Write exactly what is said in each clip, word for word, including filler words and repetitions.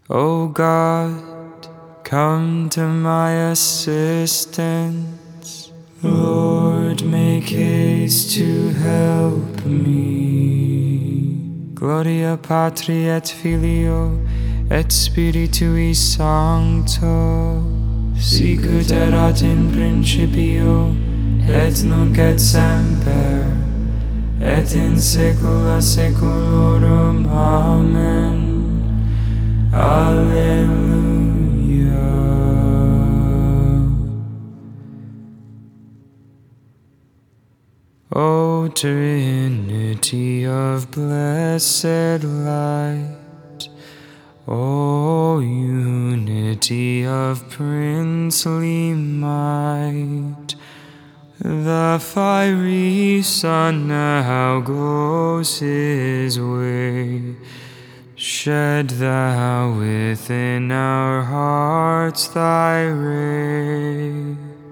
O God, come to my assistance. Lord, make haste to help me. Gloria Patri et Filio et Spiritui Sancto, sicut erat in principio, et nunc et semper, et in saecula saeculorum. Amen. Alleluia. O Trinity of blessed light, O unity of princely might, the fiery Son now goes his way. Shed thou within our hearts thy ray.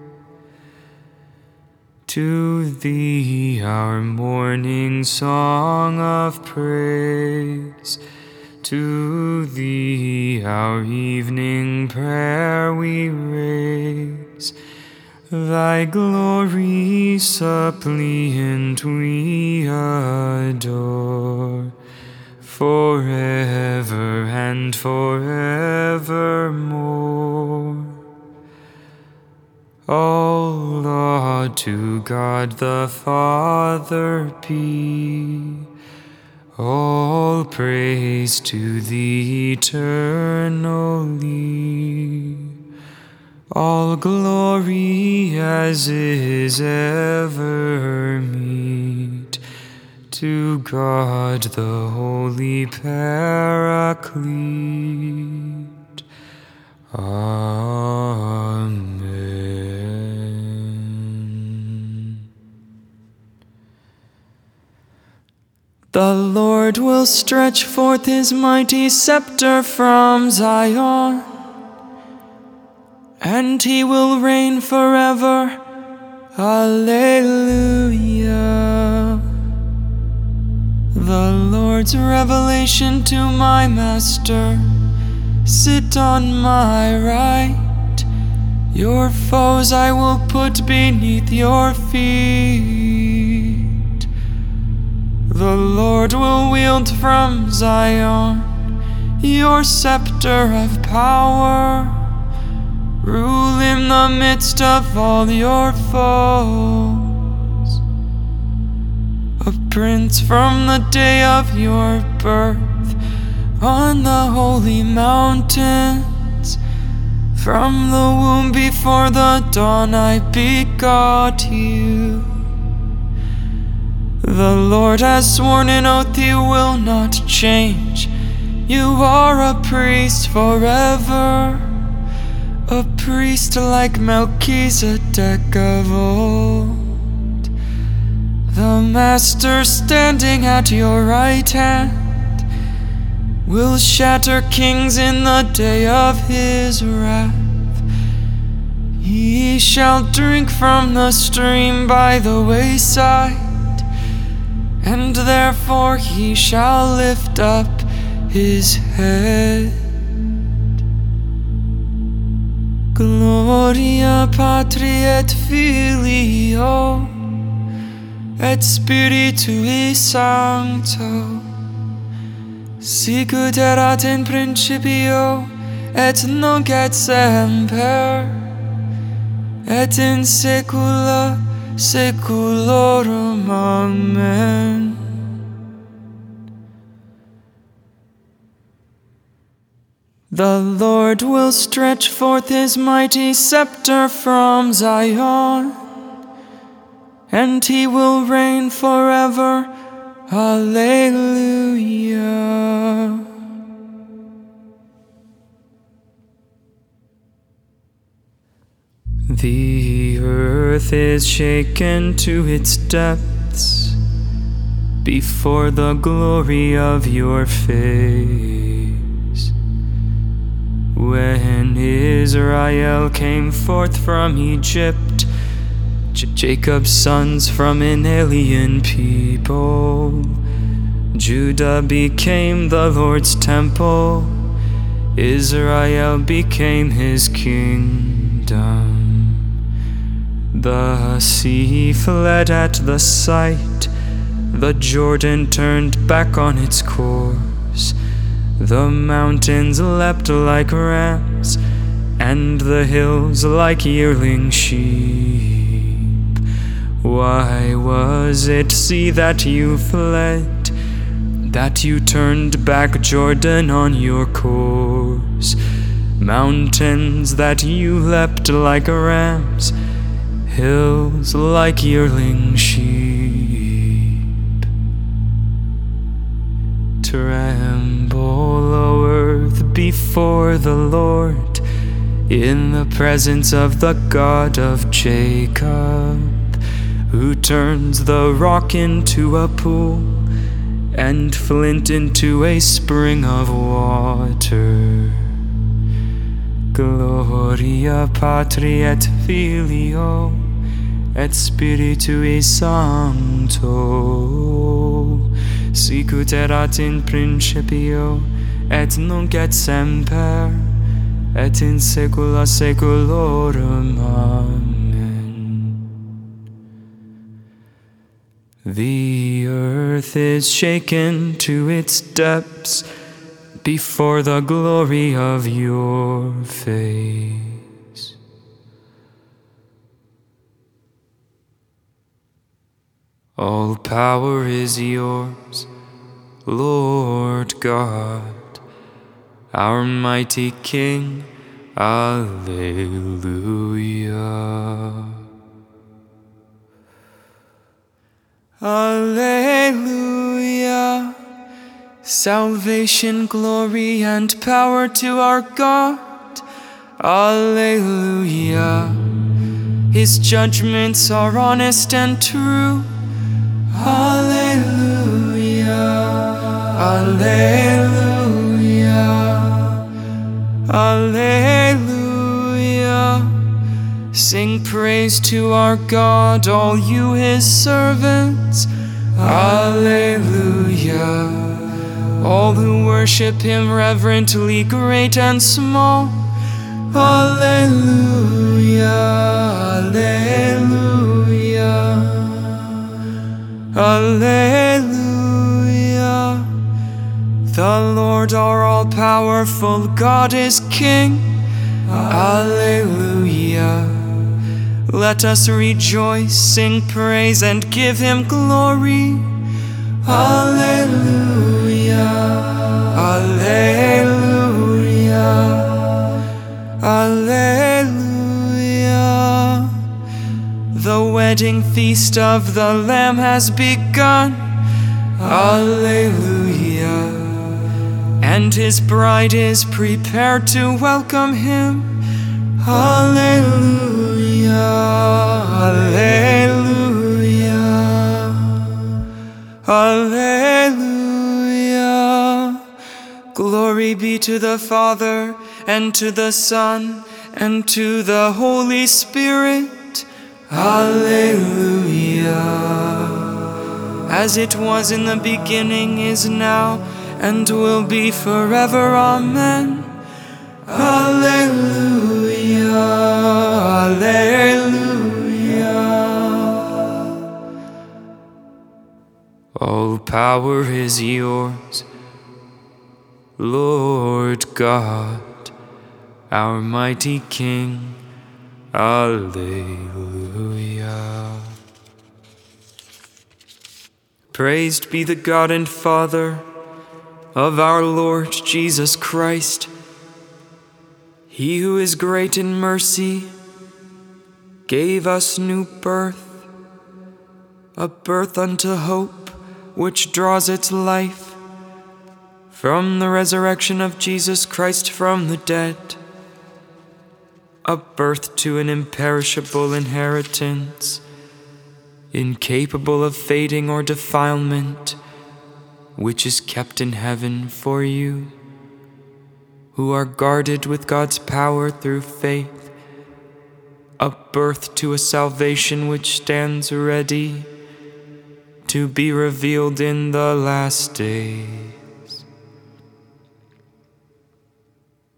To thee our morning song of praise, to thee our evening prayer we raise. Thy glory suppliant we adore, forever and forevermore. All laud to God the Father be, all praise to thee eternally, all glory as is ever meet to God the Holy Paraclete. Amen. The Lord will stretch forth his mighty scepter from Zion, and he will reign forever. Alleluia. The Lord's revelation to my master, sit on my right. Your foes I will put beneath your feet. The Lord will wield from Zion your scepter of power. Rule in the midst of all your foes. A prince from the day of your birth on the holy mountains. From the womb before the dawn I begot you. The Lord has sworn an oath he will not change. You are a priest forever, a priest like Melchizedek of old. The Master standing at your right hand will shatter kings in the day of his wrath. He shall drink from the stream by the wayside, and therefore he shall lift up his head. Gloria Patri et Filio et Spiritui Sancto, sicut erat in principio, et nunc et semper, et in saecula saeculorum. Amen. The Lord will stretch forth his mighty scepter from Zion, and he will reign forever. Alleluia. The earth is shaken to its depths before the glory of your face. When Israel came forth from Egypt, J- Jacob's sons from an alien people, Judah became the Lord's temple. Israel became his kingdom. The sea fled at the sight, the Jordan turned back on its course, the mountains leapt like rams, and the hills like yearling sheep. Why was it, sea, that you fled, that you turned back, Jordan, on your course? Mountains, that you leapt like rams, hills like yearling sheep. Tremble, O earth, before the Lord, in the presence of the God of Jacob, who turns the rock into a pool and flint into a spring of water. Gloria Patri et Filio et Spiritui Sancto, sicut erat in principio, et nunc et semper, et in saecula saeculorum. Amen. The earth is shaken to its depths before the glory of your face. All power is yours, Lord God, our mighty King. Alleluia. Alleluia. Salvation, glory, and power to our God. Alleluia. His judgments are honest and true. Alleluia. Alleluia. Alleluia. Sing praise to our God, all you his servants. Alleluia. All who worship him reverently, great and small. Alleluia. Alleluia. Alleluia. The Lord our all-powerful God is King. Alleluia. Let us rejoice, sing praise, and give him glory. Alleluia. Alleluia. Alleluia. The wedding feast of the Lamb has begun. Alleluia. And his bride is prepared to welcome him. Alleluia. Alleluia. Alleluia. Glory be to the Father, and to the Son, and to the Holy Spirit. Alleluia. As it was in the beginning, is now, and will be forever. Amen. Alleluia. Alleluia. All power is yours, Lord God, our mighty King. Alleluia. Praised be the God and Father of our Lord Jesus Christ. He who is great in mercy gave us new birth, a birth unto hope, which draws its life from the resurrection of Jesus Christ from the dead, a birth to an imperishable inheritance, incapable of fading or defilement, which is kept in heaven for you, who are guarded with God's power through faith, a birth to a salvation which stands ready to be revealed in the last days.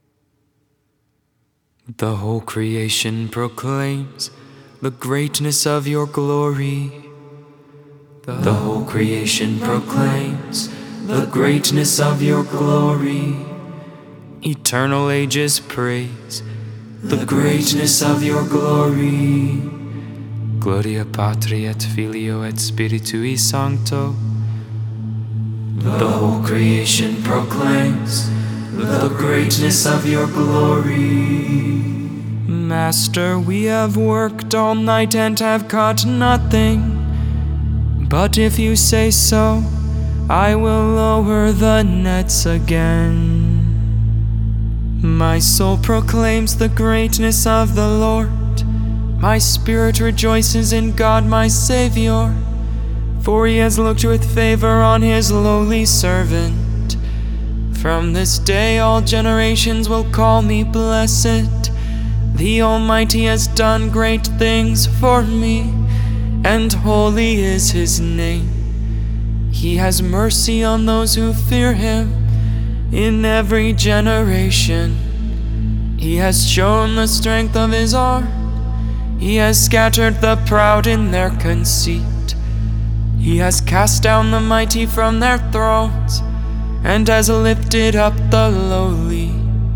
The whole creation proclaims the greatness of your glory. The whole creation proclaims the greatness of your glory. Eternal ages praise the greatness of your glory. Gloria Patri et Filio et Spiritui Sancto. The whole creation proclaims the greatness of your glory. Master, we have worked all night and have caught nothing. But if you say so, I will lower the nets again. My soul proclaims the greatness of the Lord. My spirit rejoices in God my Savior, for he has looked with favor on his lowly servant. From this day all generations will call me blessed. The Almighty has done great things for me, and holy is his name. He has mercy on those who fear him in every generation. He has shown the strength of his arm. He has scattered the proud in their conceit. He has cast down the mighty from their thrones, and has lifted up the lowly.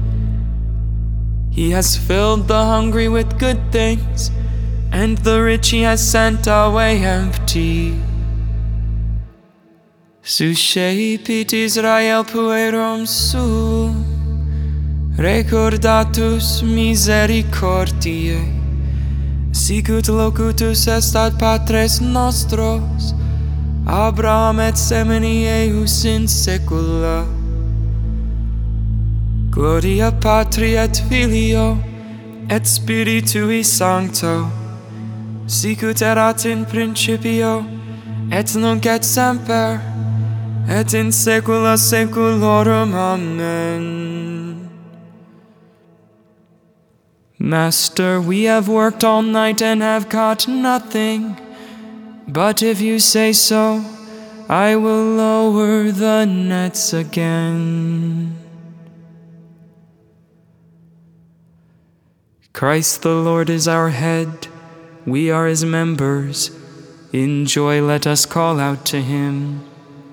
He has filled the hungry with good things, and the rich he has sent away empty. Suscepit Israel puerum suum, recordatus misericordiae, sicut locutus est ad patres nostros, Abraham et semini eius in saecula. Gloria Patri et Filio et Spiritui Sancto, sicut erat in principio, et nunc et semper, et in saecula saeculorum. Amen. Master, we have worked all night and have caught nothing. But if you say so, I will lower the nets again. Christ the Lord is our head, we are his members. In joy let us call out to him.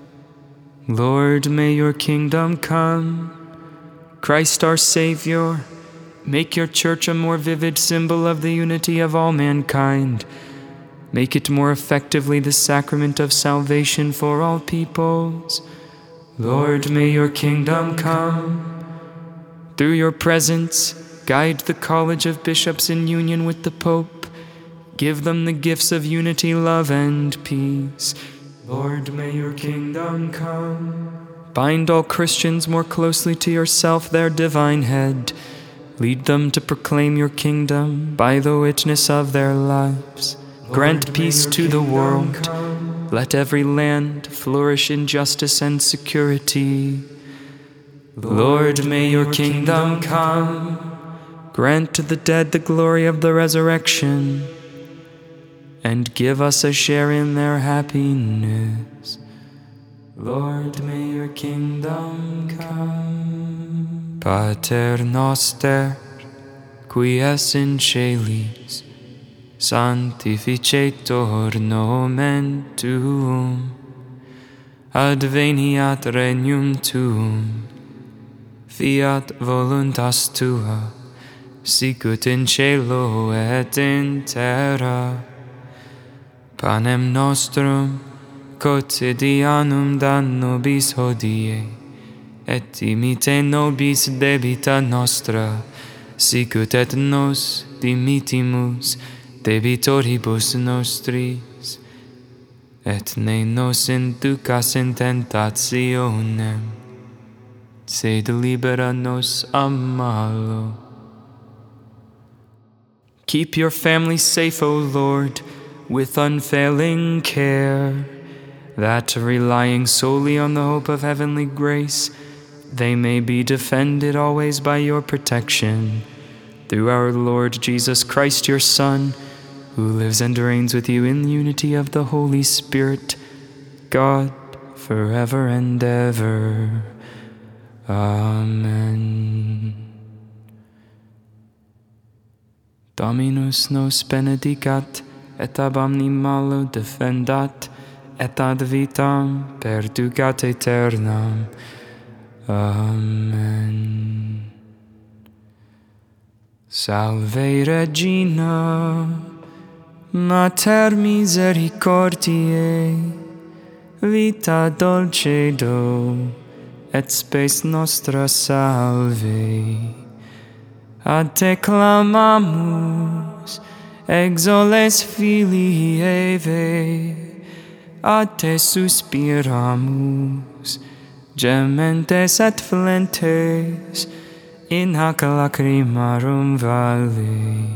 Lord, may your kingdom come. Christ our Savior, make your church a more vivid symbol of the unity of all mankind. Make it more effectively the sacrament of salvation for all peoples. Lord, may your kingdom come. Through your presence, guide the College of Bishops in union with the Pope. Give them the gifts of unity, love, and peace. Lord, may your kingdom come. Bind all Christians more closely to yourself, their divine head. Lead them to proclaim your kingdom by the witness of their lives. Grant peace to the world. Let every land flourish in justice and security. Lord, may your kingdom come. Grant to the dead the glory of the resurrection, and give us a share in their happiness. Lord, may your kingdom come. Pater noster, qui es in celis, sanctificetur nomen tuum, adveniat regnum tuum, fiat voluntas tua, sicut in cielo et in terra. Panem nostrum quotidianum da nobis hodie, et imite nobis debita nostra, sicut et nos dimitimus debitoribus nostris, et ne nos inducas in tentationem, sed libera nos a malo. Keep your family safe, O Lord, with unfailing care, that, relying solely on the hope of heavenly grace, they may be defended always by your protection. Through our Lord Jesus Christ, your Son, who lives and reigns with you in the unity of the Holy Spirit, God, forever and ever. Amen. Dominus nos benedicat, et ab omni malo defendat, et ad vitam perducat aeternam. Amen. Salve Regina, Mater misericordiae, vita dulcedo, et spes nostra salve. Ad te clamamus, exoles filii Eve, ad te suspiramus, gementes et flentes, in hac lacrimarum vale.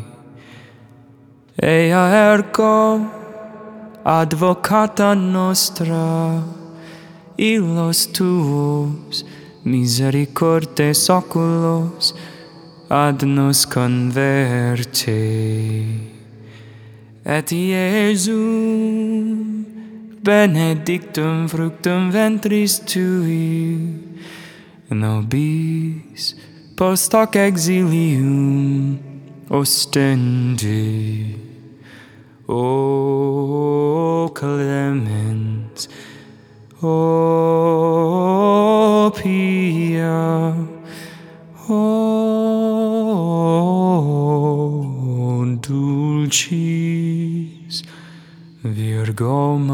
Ea ergo, advocata nostra, illos tuos misericordes oculos ad nos converte. Et Iesum benedictum fructum ventris tui, nobis post hoc exilium ostende. O clemens, O pia, O dulcis Virgo